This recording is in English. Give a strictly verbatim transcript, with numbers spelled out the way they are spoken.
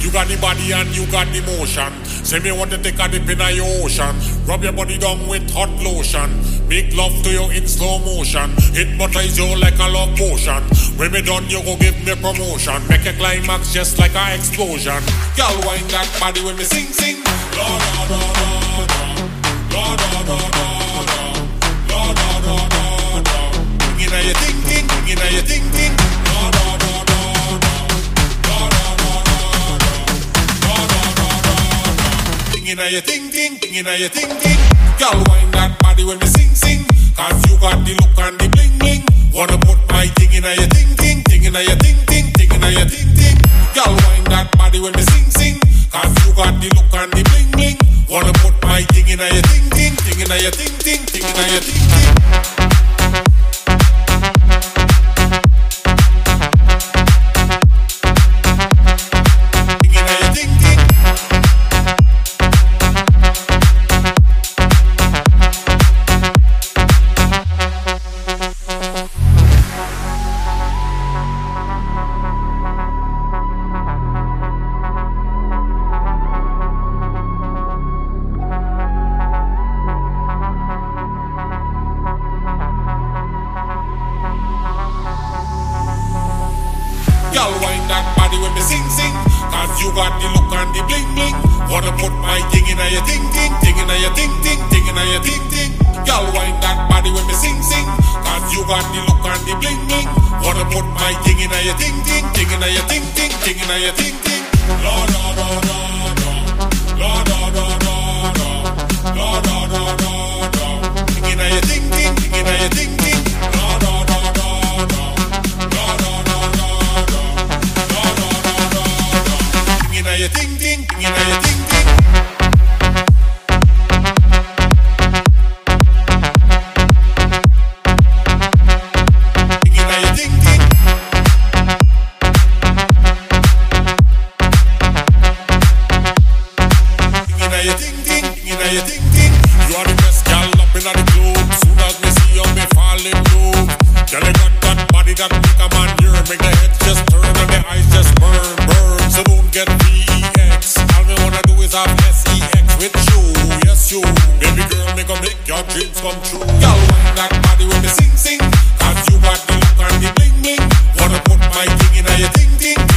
You got the body and you got the motion. Say me want to take a dip in your ocean. Rub your body down with hot lotion. Make love to you in slow motion. Hypnotize you like a love potion. When me done, you go give me promotion. Make a climax just like an explosion. Girl, wind that body when me sing, sing. La da da da da. La da da da da. La da da da da. Bring it your ting ting, bring it your ting ting. La da da da da. La da da da da. La da da da da. Bring it your ting ting, bring it your ting ting. Girl, wind that body when me sing, sing. Cause you got the look and the bling bling. Wanna put my ting in your ting ting, ting in your ting ting, ting in your ting ting. Girl, wind that body when me sing, sing. Cause you got the look and the bling bling. Wanna put my ting in your ting ting, ting in your ting ting, ting in your ting ting. Girl, wind that body when me sing, sing. Cause you got the look and the bling, bling. Wanna put my ting in your ting, ting, ting in your ting, ting, ting in your ting, ting. Girl, wind that body when me sing, sing. Cause you got the look and the bling, bling. Wanna put my ting in your ting, ting, ting in your ting, ting, ting in your ting, ting. La da da da da. La da da da da. La da da da da. Ting in your ting, ting, ting in your ting, ting. La da da da da. La da da da da. Ting in your ting ting, ting in your ting ting. Ting in your ting ting. Ting in your ting ting, ting in your ting ting. You are the best girl up in the globe. Soon as me see you, me fall in love. Girl, you got that body that make a man yearn. Make the head just turn and the eyes just burn, burn. So don't get V X. All me wanna do is have S E X with you, yes you. Baby girl, me gon' make your dreams come true. Girl, wind that body when me sing, sing. Cause you got the look and the bling, bling. Wanna put my ting in your ting, ting.